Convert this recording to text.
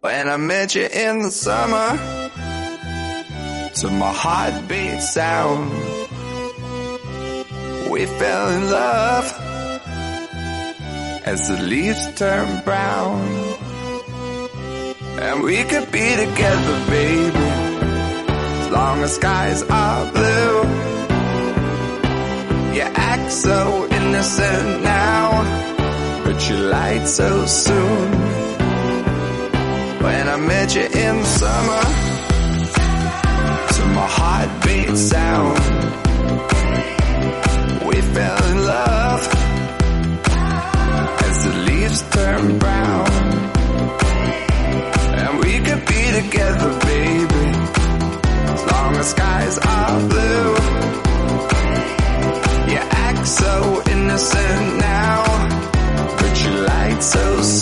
When I met you in the summer, to my heartbeat sound, we fell in love as the leaves turn brown. And we could be together, baby, as long as skies are blue. You act so innocent now, but you lied so soon. When I met you in the summer, to my heartbeat sound, we fell in love as the leaves turn brown. And we could be together, baby, as long as skies are blue. You act so innocent now, but you lied so